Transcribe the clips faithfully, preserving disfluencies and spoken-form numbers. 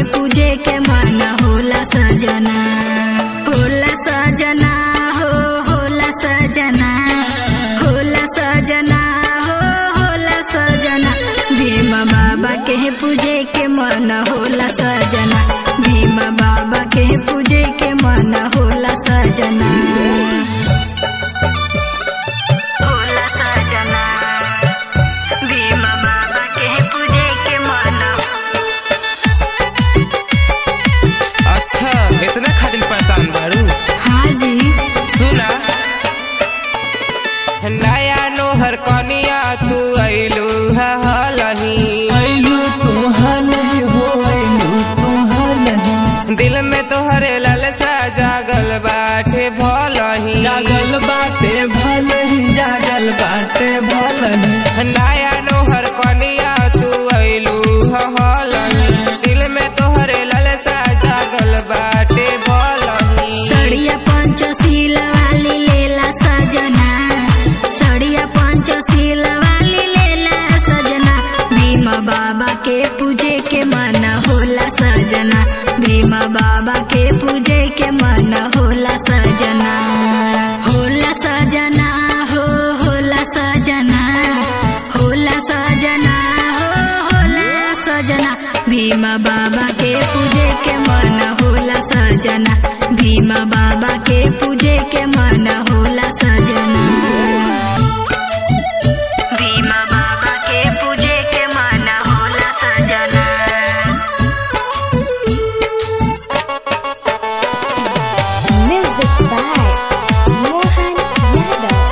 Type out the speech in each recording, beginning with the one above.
पूजे के मन होला सजना, होला सजना हो होला सजना, होला सजना हो होला सजना, भीम बाबा के पूजे के मन होला सजना, भीम बाबा के पूजे के मन होला सजना, होला सजना, भीम बाबा के पूजे के मन। अच्छा इतना खातिर परेशान बारू? हाँ जी सुना, नया नोहर कनिया तू अइलू हलही, अइलू तू हलही हो अइलू तू हलही, दिल में तोहरे ललसा जागल बाटे भलही, जागल बाटे भलही जागल बाटे भलही, नया नोहर कनिया तू अइलू हलही, दिल में तोहरे ललसा जागल बाटे भलही। सड़िया पंचशील वाली लेला सजना, सड़िया पंचशील वाली लेला सजना, भीम बाबा के पूजे के मन होला सजना, भीम बाबा के पूजे के मन होला सजना, होला सजना हो होला सजना, होला सजना हो होला सजना, भीम बाबा के पूजे के मन होला सजना, भीम बाबा के पूजे के मन होला सजना, भीम बाबा के पूजे के मन होला सजना। Music by Mohan Yadav.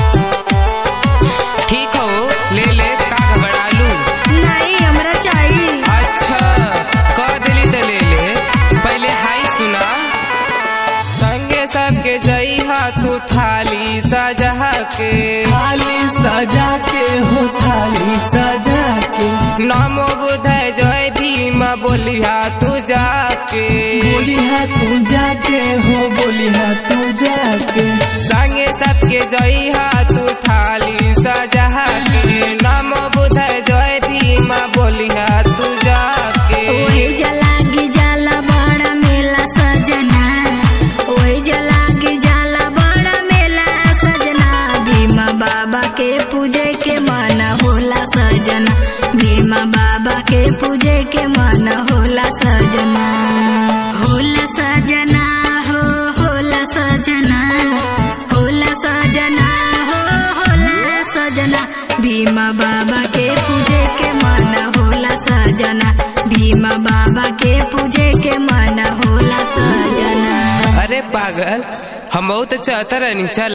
ठीक हो, ले ले का घबरालू? नहीं हमरा चाहिए। अच्छा कह दिली तो ले ले, पहले हाई सुना, संगे सबके जइहा तू थाली सजा के, थाली सजा के हो थाली सजा के, नमो बुधय जय भीम बोलिहा तू जाके, बोलिहा तू जाके हो बोलिहा तू जाके, संगे सबके जइहा तू थाली सजा के, नमो बुधय जय भीम बोलिहा तू जाके। ओहे जलागी जाला बड़ा मेला सजना, ओहे जलागी जाला बड़ा मेला सजना, भीम बाबा के पूजे के मन होला सजना, भीम बाबा के पूजे के मन होला सजना, होला सजना हो होला सजना, होला सजना हो होला सजना, भीम बाबा के पूजे के मन होला सजना, भीम बाबा के पूजे के मन होला सजना। अरे पागल, हम बहुत चाहता रहनी, चल।